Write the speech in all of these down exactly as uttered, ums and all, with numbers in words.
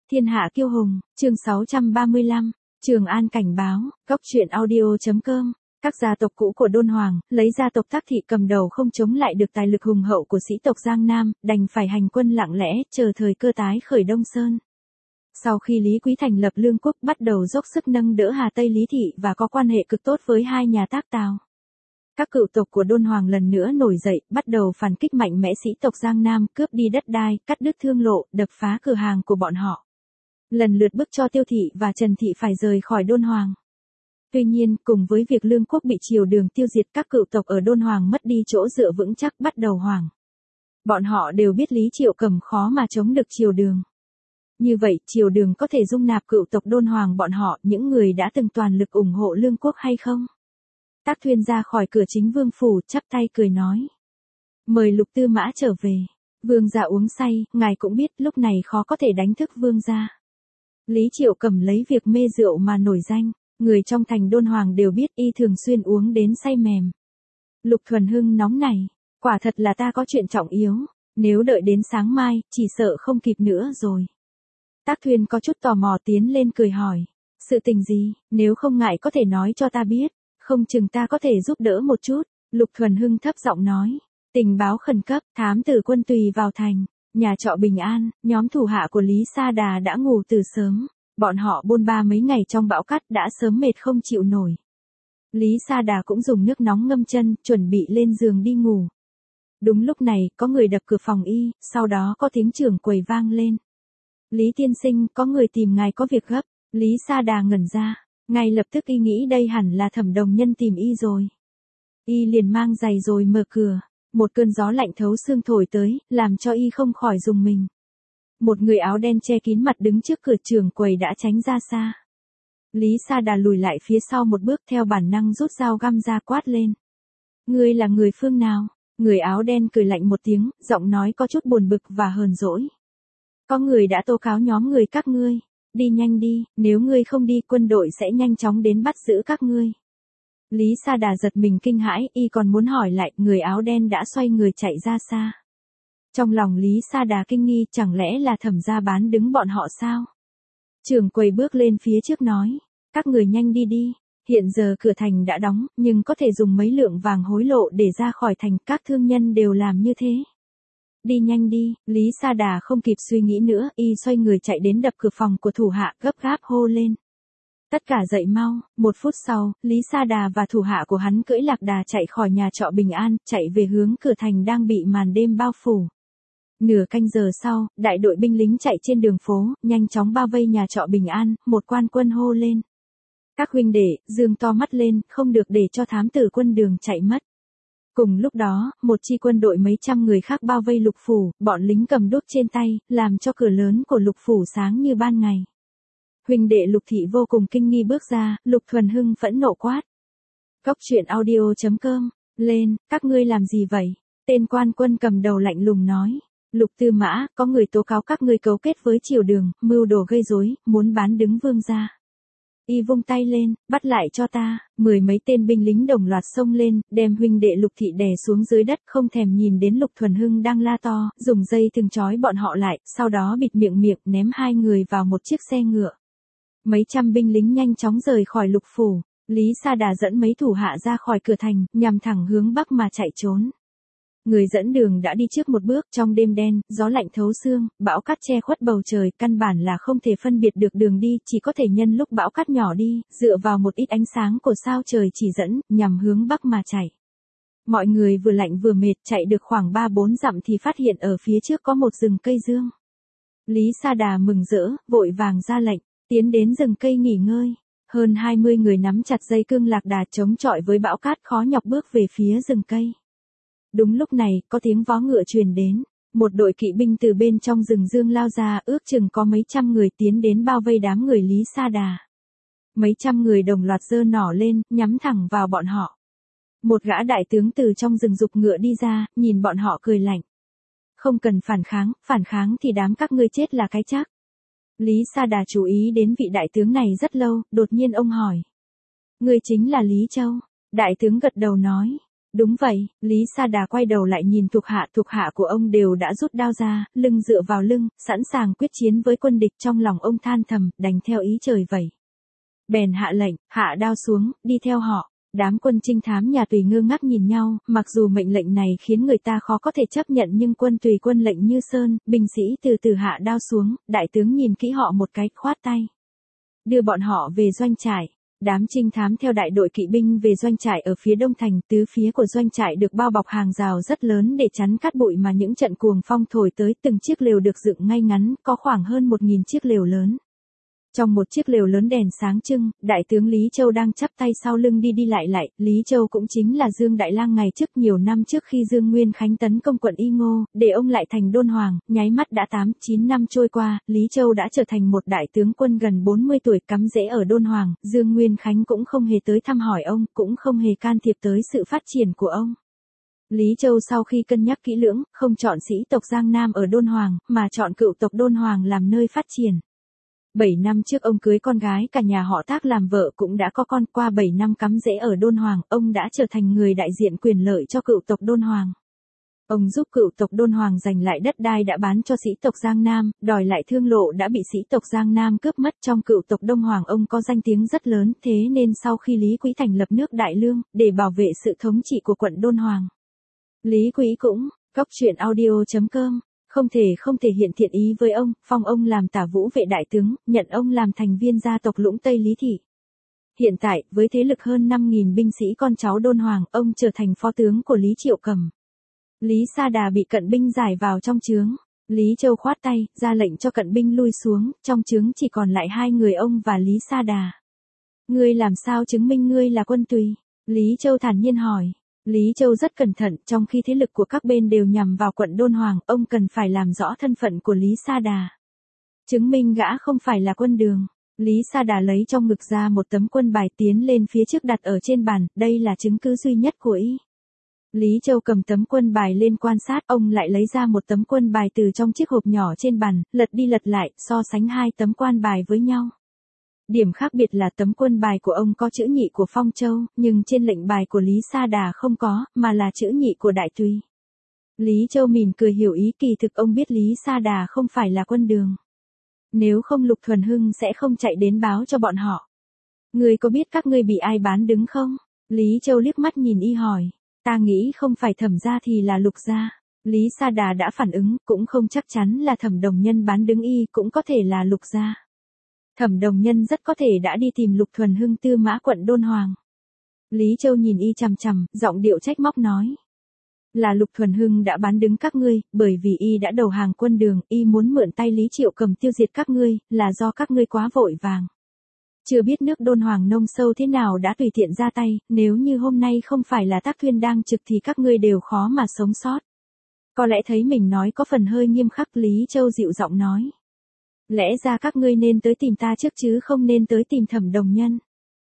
Thiên hạ kiêu hùng, chương sáu trăm ba mươi lăm, Trường An cảnh báo, Cốc truyện audio.com. Các gia tộc cũ của Đôn Hoàng, lấy gia tộc Tác Thị cầm đầu không chống lại được tài lực hùng hậu của sĩ tộc Giang Nam, đành phải hành quân lặng lẽ, chờ thời cơ tái khởi Đông Sơn. Sau khi Lý Quý thành lập Lương Quốc, bắt đầu dốc sức nâng đỡ Hà Tây Lý Thị và có quan hệ cực tốt với hai nhà Tác Tào. Các cựu tộc của Đôn Hoàng lần nữa nổi dậy, bắt đầu phản kích mạnh mẽ sĩ tộc Giang Nam, cướp đi đất đai, cắt đứt thương lộ, đập phá cửa hàng của bọn họ. Lần lượt bức cho Tiêu Thị và Trần Thị phải rời khỏi Đôn Hoàng. Tuy nhiên, cùng với việc Lương Quốc bị triều Đường tiêu diệt, các cựu tộc ở Đôn Hoàng mất đi chỗ dựa vững chắc, bắt đầu hoảng. Bọn họ đều biết Lý Triệu Cầm khó mà chống được triều Đường. Như vậy, triều Đường có thể dung nạp cựu tộc Đôn Hoàng bọn họ, những người đã từng toàn lực ủng hộ Lương Quốc hay không? Tác Thuyên ra khỏi cửa chính vương phủ, chắp tay cười nói: "Mời Lục Tư Mã trở về. Vương gia uống say, ngài cũng biết, lúc này khó có thể đánh thức vương gia." Lý Triệu Cầm lấy việc mê rượu mà nổi danh, người trong thành Đôn Hoàng đều biết y thường xuyên uống đến say mềm. Lục Thuần Hưng nóng này: "Quả thật là ta có chuyện trọng yếu, nếu đợi đến sáng mai, chỉ sợ không kịp nữa rồi." Tác Thuyên có chút tò mò tiến lên cười hỏi: "Sự tình gì, nếu không ngại có thể nói cho ta biết, không chừng ta có thể giúp đỡ một chút." Lục Thuần Hưng thấp giọng nói: "Tình báo khẩn cấp, thám tử Quân Tùy vào thành, nhà trọ Bình An, nhóm thủ hạ của Lý Sa Đà đã ngủ từ sớm, bọn họ bôn ba mấy ngày trong bão cát đã sớm mệt không chịu nổi." Lý Sa Đà cũng dùng nước nóng ngâm chân, chuẩn bị lên giường đi ngủ. Đúng lúc này, có người đập cửa phòng y, sau đó có tiếng trưởng quầy vang lên: "Lý tiên sinh, có người tìm ngài có việc gấp." Lý Sa Đà ngẩn ra, ngay lập tức y nghĩ đây hẳn là Thẩm Đồng Nhân tìm y rồi. Y liền mang giày rồi mở cửa. Một cơn gió lạnh thấu xương thổi tới, làm cho y không khỏi rùng mình. Một người áo đen che kín mặt đứng trước cửa trưởng quầy đã tránh ra xa. Lý Sa Đà lùi lại phía sau một bước, theo bản năng rút dao găm ra quát lên: "Ngươi là người phương nào?" Người áo đen cười lạnh một tiếng, giọng nói có chút buồn bực và hờn dỗi: "Có người đã tố cáo nhóm người các ngươi. Đi nhanh đi, nếu ngươi không đi, quân đội sẽ nhanh chóng đến bắt giữ các ngươi." Lý Sa Đà giật mình kinh hãi, y còn muốn hỏi lại, người áo đen đã xoay người chạy ra xa. Trong lòng Lý Sa Đà kinh nghi, chẳng lẽ là Thẩm gia bán đứng bọn họ sao? Trưởng quầy bước lên phía trước nói: "Các người nhanh đi đi, hiện giờ cửa thành đã đóng, nhưng có thể dùng mấy lượng vàng hối lộ để ra khỏi thành, các thương nhân đều làm như thế. Đi nhanh đi." Lý Sa Đà không kịp suy nghĩ nữa, y xoay người chạy đến đập cửa phòng của thủ hạ, gấp gáp hô lên: "Tất cả dậy mau." Một phút sau, Lý Sa Đà và thủ hạ của hắn cưỡi lạc đà chạy khỏi nhà trọ Bình An, chạy về hướng cửa thành đang bị màn đêm bao phủ. Nửa canh giờ sau, đại đội binh lính chạy trên đường phố, nhanh chóng bao vây nhà trọ Bình An, một quan quân hô lên: "Các huynh đệ, dương to mắt lên, không được để cho thám tử Quân Đường chạy mất." Cùng lúc đó, một chi quân đội mấy trăm người khác bao vây Lục phủ, bọn lính cầm đuốc trên tay, làm cho cửa lớn của Lục phủ sáng như ban ngày. Huynh đệ Lục Thị vô cùng kinh nghi bước ra, Lục Thuần Hưng phẫn nộ quát: "Cốc truyện audio.com, lên, các ngươi làm gì vậy?" Tên quan quân cầm đầu lạnh lùng nói: "Lục Tư Mã, có người tố cáo các ngươi cấu kết với triều Đường, mưu đồ gây rối, muốn bán đứng vương gia." Y vung tay lên: "Bắt lại cho ta." Mười mấy tên binh lính đồng loạt xông lên, đem huynh đệ Lục Thị đè xuống dưới đất, không thèm nhìn đến Lục Thuần Hưng đang la to, dùng dây thừng trói bọn họ lại, sau đó bịt miệng miệng, ném hai người vào một chiếc xe ngựa. Mấy trăm binh lính nhanh chóng rời khỏi Lục phủ. Lý Sa Đà dẫn mấy thủ hạ ra khỏi cửa thành, nhằm thẳng hướng bắc mà chạy trốn. Người dẫn đường đã đi trước một bước, trong đêm đen, gió lạnh thấu xương, bão cát che khuất bầu trời, căn bản là không thể phân biệt được đường đi, chỉ có thể nhân lúc bão cát nhỏ đi, dựa vào một ít ánh sáng của sao trời chỉ dẫn, nhằm hướng bắc mà chạy. Mọi người vừa lạnh vừa mệt, chạy được khoảng ba bốn dặm thì phát hiện ở phía trước có một rừng cây dương. Lý Sa Đà mừng rỡ, vội vàng ra lệnh: "Tiến đến rừng cây nghỉ ngơi." Hơn hai mươi người nắm chặt dây cương lạc đà chống chọi với bão cát, khó nhọc bước về phía rừng cây. Đúng lúc này, có tiếng vó ngựa truyền đến. Một đội kỵ binh từ bên trong rừng dương lao ra, ước chừng có mấy trăm người tiến đến bao vây đám người Lý Sa Đà. Mấy trăm người đồng loạt giơ nỏ lên, nhắm thẳng vào bọn họ. Một gã đại tướng từ trong rừng giục ngựa đi ra, nhìn bọn họ cười lạnh: "Không cần phản kháng, phản kháng thì đám các ngươi chết là cái chắc." Lý Sa Đà chú ý đến vị đại tướng này rất lâu, đột nhiên ông hỏi: "Ngươi chính là Lý Châu?" Đại tướng gật đầu nói: Đúng vậy, Lý Sa Đà quay đầu lại nhìn thuộc hạ, thuộc hạ của ông đều đã rút đao ra, lưng dựa vào lưng, sẵn sàng quyết chiến với quân địch. Trong lòng ông than thầm, đành theo ý trời vậy. Bèn hạ lệnh, hạ đao xuống, đi theo họ. Đám quân trinh thám nhà Tùy ngơ ngác nhìn nhau, mặc dù mệnh lệnh này khiến người ta khó có thể chấp nhận nhưng quân Tùy quân lệnh như sơn, binh sĩ từ từ hạ đao xuống, đại tướng nhìn kỹ họ một cái, khoát tay. Đưa bọn họ về doanh trại. Đám trinh thám theo đại đội kỵ binh về doanh trại ở phía đông thành, tứ phía của doanh trại được bao bọc hàng rào rất lớn để chắn cát bụi mà những trận cuồng phong thổi tới, từng chiếc lều được dựng ngay ngắn, có khoảng hơn một nghìn chiếc lều lớn. Trong một chiếc lều lớn đèn sáng trưng, đại tướng Lý Châu đang chắp tay sau lưng đi đi lại lại. Lý Châu cũng chính là Dương Đại Lang ngày trước, nhiều năm trước khi Dương Nguyên Khánh tấn công quận Y Ngô, để ông lại thành đôn hoàng, nháy mắt đã tám, chín năm trôi qua, Lý Châu đã trở thành một đại tướng quân gần bốn mươi tuổi, cắm rễ ở đôn hoàng. Dương Nguyên Khánh cũng không hề tới thăm hỏi ông, cũng không hề can thiệp tới sự phát triển của ông. Lý Châu sau khi cân nhắc kỹ lưỡng, không chọn sĩ tộc Giang Nam ở đôn hoàng, mà chọn cựu tộc đôn hoàng làm nơi phát triển. Bảy năm trước ông cưới con gái cả nhà họ Thác làm vợ, cũng đã có con. Qua bảy năm cắm rễ ở đôn hoàng, ông đã trở thành người đại diện quyền lợi cho cựu tộc đôn hoàng. Ông giúp cựu tộc đôn hoàng giành lại đất đai đã bán cho sĩ tộc Giang Nam, đòi lại thương lộ đã bị sĩ tộc Giang Nam cướp mất. Trong cựu tộc Đông Hoàng ông có danh tiếng rất lớn, thế nên sau khi Lý Quý thành lập nước Đại Lương, để bảo vệ sự thống trị của quận đôn hoàng, Lý Quý cũng, Cóc Truyện Audio chấm com, không thể không thể hiện thiện ý với ông, phong ông làm tả vũ vệ đại tướng, nhận ông làm thành viên gia tộc Lũng Tây Lý Thị. Hiện tại, với thế lực hơn năm nghìn binh sĩ con cháu đôn hoàng, ông trở thành phó tướng của Lý Triệu Cầm. Lý Sa Đà bị cận binh giải vào trong trướng. Lý Châu khoát tay, ra lệnh cho cận binh lui xuống, trong trướng chỉ còn lại hai người ông và Lý Sa Đà. Ngươi làm sao chứng minh ngươi là quân Tùy? Lý Châu thản nhiên hỏi. Lý Châu rất cẩn thận, trong khi thế lực của các bên đều nhằm vào quận đôn hoàng, ông cần phải làm rõ thân phận của Lý Sa Đà. Chứng minh gã không phải là quân đường. Lý Sa Đà lấy trong ngực ra một tấm quân bài, tiến lên phía trước đặt ở trên bàn, đây là chứng cứ duy nhất của y. Lý Châu cầm tấm quân bài lên quan sát, ông lại lấy ra một tấm quân bài từ trong chiếc hộp nhỏ trên bàn, lật đi lật lại, so sánh hai tấm quan bài với nhau. Điểm khác biệt là tấm quân bài của ông có chữ nhị của Phong Châu, nhưng trên lệnh bài của Lý Sa Đà không có, mà là chữ nhị của Đại Tùy. Lý Châu mỉm cười hiểu ý, kỳ thực ông biết Lý Sa Đà không phải là quân đường. Nếu không Lục Thuần Hưng sẽ không chạy đến báo cho bọn họ. Ngươi có biết các ngươi bị ai bán đứng không? Lý Châu liếc mắt nhìn y hỏi. Ta nghĩ không phải Thẩm gia thì là Lục gia. Lý Sa Đà đã phản ứng, cũng không chắc chắn là Thẩm Đồng Nhân bán đứng y, cũng có thể là Lục gia. Thẩm Đồng Nhân rất có thể đã đi tìm Lục Thuần Hưng Tư Mã quận đôn hoàng. Lý Châu nhìn y chằm chằm, giọng điệu trách móc nói. Là Lục Thuần Hưng đã bán đứng các ngươi, bởi vì y đã đầu hàng quân đường, y muốn mượn tay Lý Triệu Cầm tiêu diệt các ngươi, là do các ngươi quá vội vàng. Chưa biết nước đôn hoàng nông sâu thế nào đã tùy tiện ra tay, nếu như hôm nay không phải là Tác Thuyên đang trực thì các ngươi đều khó mà sống sót. Có lẽ thấy mình nói có phần hơi nghiêm khắc, Lý Châu dịu giọng nói. Lẽ ra các ngươi nên tới tìm ta trước chứ không nên tới tìm Thẩm Đồng Nhân.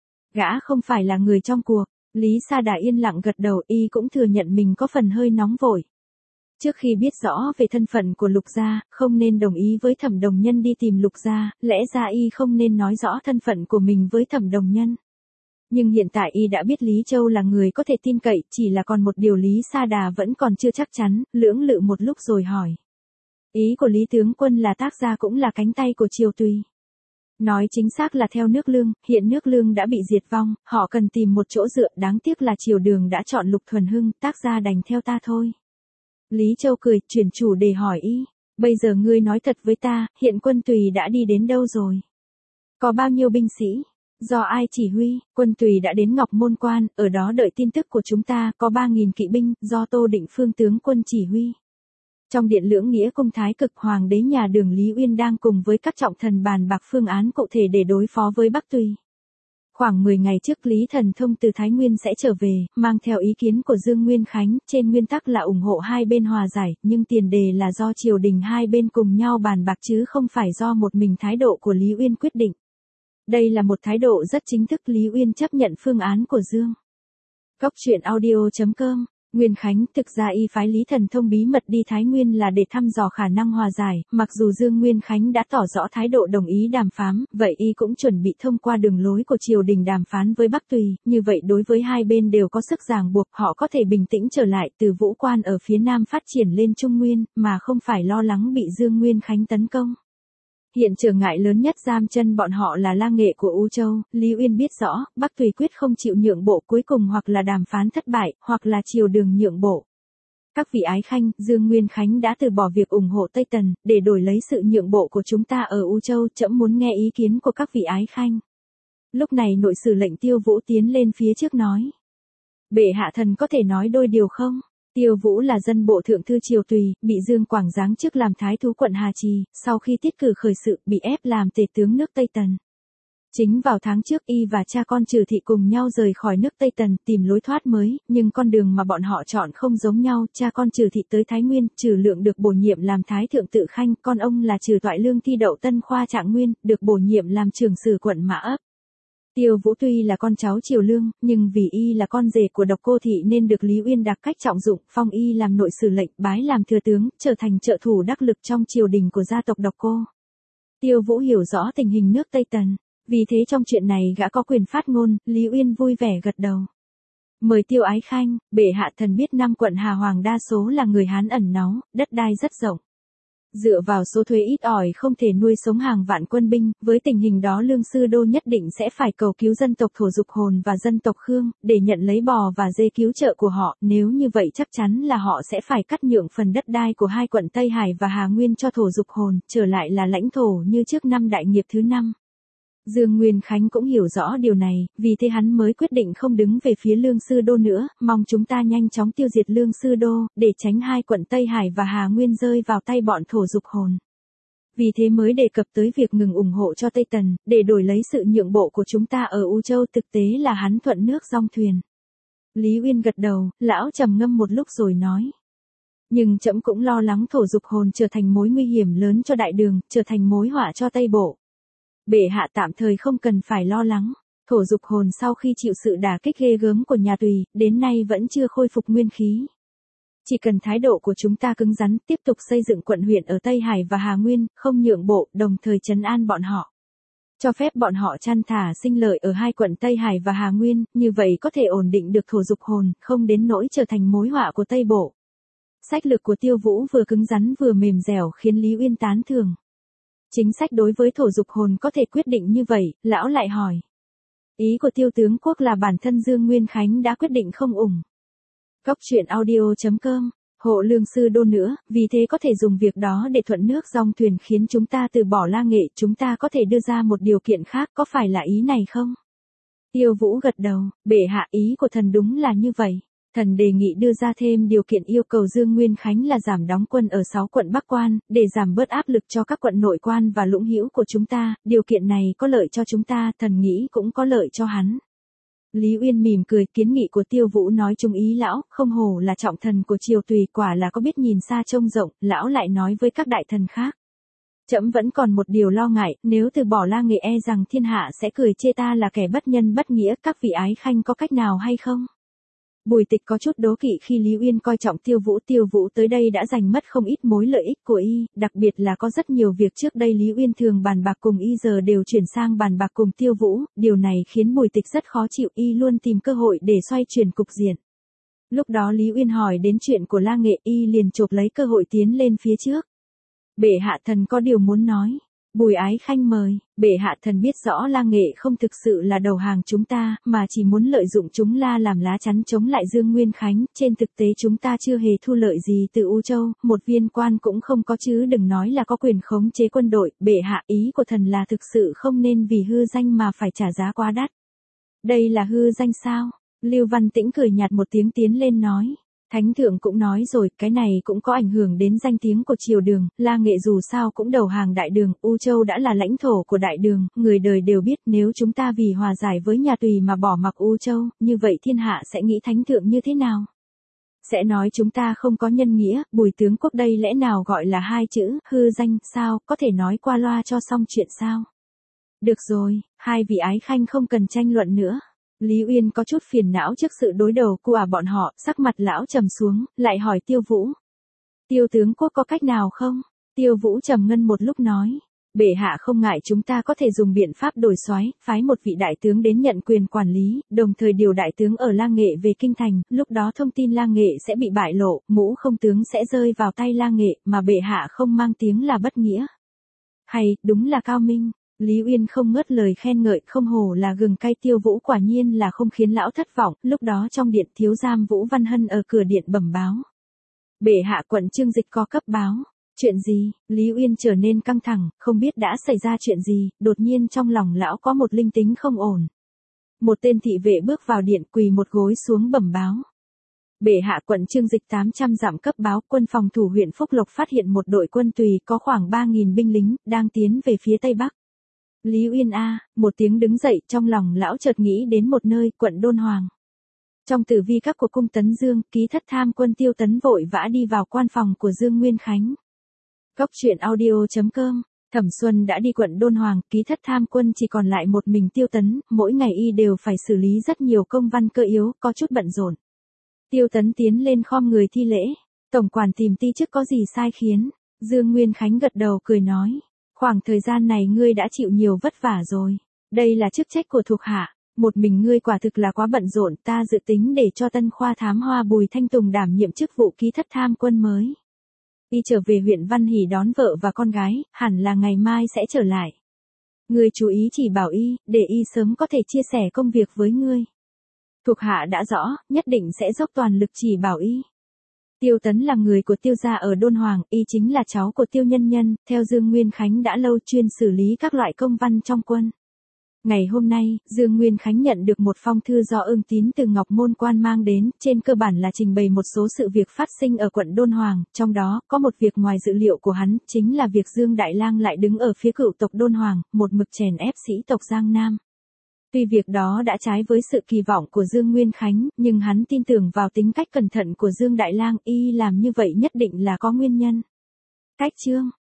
Gã không phải là người trong cuộc. Lý Sa Đà yên lặng gật đầu, y cũng thừa nhận mình có phần hơi nóng vội. Trước khi biết rõ về thân phận của Lục gia, không nên đồng ý với Thẩm Đồng Nhân đi tìm Lục gia, lẽ ra y không nên nói rõ thân phận của mình với Thẩm Đồng Nhân. Nhưng hiện tại y đã biết Lý Châu là người có thể tin cậy, chỉ là còn một điều Lý Sa Đà vẫn còn chưa chắc chắn, lưỡng lự một lúc rồi hỏi. Ý của Lý tướng quân là Tác gia cũng là cánh tay của Triều Tùy. Nói chính xác là theo nước Lương, hiện nước Lương đã bị diệt vong, họ cần tìm một chỗ dựa, đáng tiếc là Triều Đường đã chọn Lục Thuần Hưng, Tác gia đành theo ta thôi. Lý Châu cười, chuyển chủ đề hỏi y, bây giờ ngươi nói thật với ta, hiện quân Tùy đã đi đến đâu rồi? Có bao nhiêu binh sĩ? Do ai chỉ huy? Quân Tùy đã đến Ngọc Môn Quan, ở đó đợi tin tức của chúng ta, có ba nghìn kỵ binh, do Tô Định Phương tướng quân chỉ huy. Trong điện Lưỡng Nghĩa cung Thái Cực, Hoàng đế nhà Đường Lý Uyên đang cùng với các trọng thần bàn bạc phương án cụ thể để đối phó với Bắc Tùy. Khoảng mười ngày trước Lý Thần Thông từ Thái Nguyên sẽ trở về, mang theo ý kiến của Dương Nguyên Khánh, trên nguyên tắc là ủng hộ hai bên hòa giải, nhưng tiền đề là do triều đình hai bên cùng nhau bàn bạc chứ không phải do một mình thái độ của Lý Uyên quyết định. Đây là một thái độ rất chính thức, Lý Uyên chấp nhận phương án của Dương. Cóc Truyện Audio chấm com Nguyên Khánh, thực ra y phái Lý Thần Thông bí mật đi Thái Nguyên là để thăm dò khả năng hòa giải, mặc dù Dương Nguyên Khánh đã tỏ rõ thái độ đồng ý đàm phán, vậy y cũng chuẩn bị thông qua đường lối của triều đình đàm phán với Bắc Tùy, như vậy đối với hai bên đều có sức ràng buộc, họ có thể bình tĩnh trở lại từ vũ quan ở phía nam phát triển lên Trung Nguyên, mà không phải lo lắng bị Dương Nguyên Khánh tấn công. Hiện trở ngại lớn nhất giam chân bọn họ là La Nghệ của U Châu, Lý Uyên biết rõ, Bắc Tùy quyết không chịu nhượng bộ, cuối cùng hoặc là đàm phán thất bại, hoặc là triều đường nhượng bộ. Các vị ái khanh, Dương Nguyên Khánh đã từ bỏ việc ủng hộ Tây Tần, để đổi lấy sự nhượng bộ của chúng ta ở U Châu, trẫm muốn nghe ý kiến của các vị ái khanh. Lúc này nội sử lệnh Tiêu Vũ tiến lên phía trước nói. Bệ hạ thần có thể nói đôi điều không? Tiêu Vũ là dân bộ thượng thư triều Tùy, bị Dương Quảng giáng chức làm thái thú quận Hà Trì, sau khi tiết cử khởi sự, bị ép làm tể tướng nước Tây Tần. Chính vào tháng trước y và cha con Trừ Thị cùng nhau rời khỏi nước Tây Tần tìm lối thoát mới, nhưng con đường mà bọn họ chọn không giống nhau, cha con Trừ Thị tới Thái Nguyên, Trừ Lượng được bổ nhiệm làm thái thượng tự khanh, con ông là Trừ Toại Lương thi đậu Tân Khoa Trạng Nguyên, được bổ nhiệm làm trưởng sử quận Mã Ấp. Tiêu Vũ tuy là con cháu Triều Lương, nhưng vì y là con rể của Độc Cô Thị nên được Lý Uyên đặc cách trọng dụng, phong y làm nội sử lệnh, bái làm thừa tướng, trở thành trợ thủ đắc lực trong triều đình của gia tộc Độc Cô. Tiêu Vũ hiểu rõ tình hình nước Tây Tần, vì thế trong chuyện này gã có quyền phát ngôn, Lý Uyên vui vẻ gật đầu. Mời Tiêu ái khanh, bệ hạ thần biết năm quận Hà Hoàng đa số là người Hán ẩn náu, đất đai rất rộng. Dựa vào số thuế ít ỏi không thể nuôi sống hàng vạn quân binh, với tình hình đó Lương Sư Đô nhất định sẽ phải cầu cứu dân tộc Thổ Dục Hồn và dân tộc Khương, để nhận lấy bò và dê cứu trợ của họ, nếu như vậy chắc chắn là họ sẽ phải cắt nhượng phần đất đai của hai quận Tây Hải và Hà Nguyên cho Thổ Dục Hồn, trở lại là lãnh thổ như trước năm đại nghiệp thứ năm. Dương Nguyên Khánh cũng hiểu rõ điều này, vì thế hắn mới quyết định không đứng về phía Lương Sư Đô nữa, mong chúng ta nhanh chóng tiêu diệt Lương Sư Đô, để tránh hai quận Tây Hải và Hà Nguyên rơi vào tay bọn Thổ Dục Hồn. Vì thế mới đề cập tới việc ngừng ủng hộ cho Tây Tần, để đổi lấy sự nhượng bộ của chúng ta ở U Châu, thực tế là hắn thuận nước dong thuyền. Lý Uyên gật đầu, lão trầm ngâm một lúc rồi nói. Nhưng trẫm cũng lo lắng Thổ Dục Hồn trở thành mối nguy hiểm lớn cho đại đường, trở thành mối họa cho Tây Bộ. Bệ hạ tạm thời không cần phải lo lắng, Thổ Dục Hồn sau khi chịu sự đả kích ghê gớm của nhà Tùy, đến nay vẫn chưa khôi phục nguyên khí. Chỉ cần thái độ của chúng ta cứng rắn, tiếp tục xây dựng quận huyện ở Tây Hải và Hà Nguyên, không nhượng bộ, đồng thời trấn an bọn họ. Cho phép bọn họ chăn thả sinh lợi ở hai quận Tây Hải và Hà Nguyên, như vậy có thể ổn định được Thổ Dục Hồn, không đến nỗi trở thành mối họa của Tây Bộ. Sách lược của Tiêu Vũ vừa cứng rắn vừa mềm dẻo khiến Lý Uyên tán thưởng. Chính sách đối với Thổ Dục Hồn có thể quyết định như vậy, lão lại hỏi. Ý của Tiêu tướng quốc là bản thân Dương Nguyên Khánh đã quyết định không ủng. Góc truyện audio chấm com, hộ Lương Sư Đô nữa, vì thế có thể dùng việc đó để thuận nước dong thuyền khiến chúng ta từ bỏ La Nghệ, chúng ta có thể đưa ra một điều kiện khác, có phải là ý này không? Tiêu Vũ gật đầu, bệ hạ ý của thần đúng là như vậy. Thần đề nghị đưa ra thêm điều kiện yêu cầu Dương Nguyên Khánh là giảm đóng quân ở sáu quận Bắc Quan, để giảm bớt áp lực cho các quận nội quan và lũng hữu của chúng ta, điều kiện này có lợi cho chúng ta, thần nghĩ cũng có lợi cho hắn. Lý Uyên mỉm cười, kiến nghị của Tiêu Vũ nói chung ý lão, không hổ là trọng thần của triều Tùy, quả là có biết nhìn xa trông rộng, lão lại nói với các đại thần khác. Trẫm vẫn còn một điều lo ngại, nếu từ bỏ La Nghệ e rằng thiên hạ sẽ cười chê ta là kẻ bất nhân bất nghĩa, các vị ái khanh có cách nào hay không? Bùi Tịch có chút đố kỵ khi Lý Uyên coi trọng Tiêu Vũ, Tiêu Vũ tới đây đã giành mất không ít mối lợi ích của y, đặc biệt là có rất nhiều việc trước đây Lý Uyên thường bàn bạc cùng y giờ đều chuyển sang bàn bạc cùng Tiêu Vũ, điều này khiến Bùi Tịch rất khó chịu, y luôn tìm cơ hội để xoay chuyển cục diện. Lúc đó Lý Uyên hỏi đến chuyện của La Nghệ, y liền chộp lấy cơ hội tiến lên phía trước. Bệ hạ thần có điều muốn nói. Bùi ái khanh mời, bệ hạ thần biết rõ La Nghệ không thực sự là đầu hàng chúng ta, mà chỉ muốn lợi dụng chúng La làm lá chắn chống lại Dương Nguyên Khánh, trên thực tế chúng ta chưa hề thu lợi gì từ U Châu, một viên quan cũng không có chứ đừng nói là có quyền khống chế quân đội, bệ hạ ý của thần là thực sự không nên vì hư danh mà phải trả giá quá đắt. Đây là hư danh sao? Lưu Văn Tĩnh cười nhạt một tiếng tiến lên nói. Thánh thượng cũng nói rồi, cái này cũng có ảnh hưởng đến danh tiếng của triều đường, La Nghệ dù sao cũng đầu hàng đại đường, U Châu đã là lãnh thổ của đại đường, người đời đều biết nếu chúng ta vì hòa giải với nhà Tùy mà bỏ mặc U Châu, như vậy thiên hạ sẽ nghĩ thánh thượng như thế nào? Sẽ nói chúng ta không có nhân nghĩa, Bùi tướng quốc đây lẽ nào gọi là hai chữ, hư danh, sao, có thể nói qua loa cho xong chuyện sao? Được rồi, hai vị ái khanh không cần tranh luận nữa. Lý Uyên có chút phiền não trước sự đối đầu của bọn họ, sắc mặt lão trầm xuống, lại hỏi Tiêu Vũ. Tiêu tướng quốc có cách nào không? Tiêu Vũ trầm ngâm một lúc nói. Bệ hạ không ngại chúng ta có thể dùng biện pháp đổi soái, phái một vị đại tướng đến nhận quyền quản lý, đồng thời điều đại tướng ở La Nghệ về kinh thành, lúc đó thông tin La Nghệ sẽ bị bại lộ, mũ không tướng sẽ rơi vào tay La Nghệ, mà bệ hạ không mang tiếng là bất nghĩa. Hay, đúng là cao minh. Lý Uyên không ngớt lời khen ngợi, không hổ là gừng cay. Tiêu Vũ quả nhiên là không khiến lão thất vọng. Lúc đó trong điện thiếu giam Vũ Văn Hân ở cửa điện bẩm báo. Bệ hạ quận Trương Dịch có cấp báo. Chuyện gì? Lý Uyên trở nên căng thẳng, không biết đã xảy ra chuyện gì, đột nhiên trong lòng lão có một linh tính không ổn. Một tên thị vệ bước vào điện, quỳ một gối xuống bẩm báo. Bệ hạ quận Trương Dịch tám trăm dặm cấp báo, quân phòng thủ huyện Phúc Lộc phát hiện một đội quân tùy có khoảng ba nghìn binh lính, đang tiến về phía tây bắc. Lý Uyên a, một tiếng đứng dậy, trong lòng lão chợt nghĩ đến một nơi, quận Đôn Hoàng. Trong tử vi các của cung Tấn Dương, ký thất tham quân Tiêu Tấn vội vã đi vào quan phòng của Dương Nguyên Khánh. Góc truyện audio chấm com. Thẩm Xuân đã đi quận Đôn Hoàng, ký thất tham quân chỉ còn lại một mình Tiêu Tấn, mỗi ngày y đều phải xử lý rất nhiều công văn cơ yếu, có chút bận rộn. Tiêu Tấn tiến lên khom người thi lễ. Tổng quản tìm ti chức có gì sai khiến? Dương Nguyên Khánh gật đầu cười nói. Khoảng thời gian này ngươi đã chịu nhiều vất vả rồi. Đây là chức trách của thuộc hạ. Một mình ngươi quả thực là quá bận rộn, ta dự tính để cho tân khoa thám hoa Bùi Thanh Tùng đảm nhiệm chức vụ ký thất tham quân mới. Y trở về huyện Văn Hỷ đón vợ và con gái, hẳn là ngày mai sẽ trở lại. Ngươi chú ý chỉ bảo y, để y sớm có thể chia sẻ công việc với ngươi. Thuộc hạ đã rõ, nhất định sẽ dốc toàn lực chỉ bảo y. Tiêu Tấn là người của Tiêu gia ở Đôn Hoàng, y chính là cháu của Tiêu Nhân Nhân, theo Dương Nguyên Khánh đã lâu chuyên xử lý các loại công văn trong quân. Ngày hôm nay, Dương Nguyên Khánh nhận được một phong thư do Ưng Tín từ Ngọc Môn Quan mang đến, trên cơ bản là trình bày một số sự việc phát sinh ở quận Đôn Hoàng, trong đó, có một việc ngoài dự liệu của hắn, chính là việc Dương Đại Lang lại đứng ở phía cựu tộc Đôn Hoàng, một mực chèn ép sĩ tộc Giang Nam. Tuy việc đó đã trái với sự kỳ vọng của Dương Nguyên Khánh, nhưng hắn tin tưởng vào tính cách cẩn thận của Dương Đại Lang, y làm như vậy nhất định là có nguyên nhân. Cách chương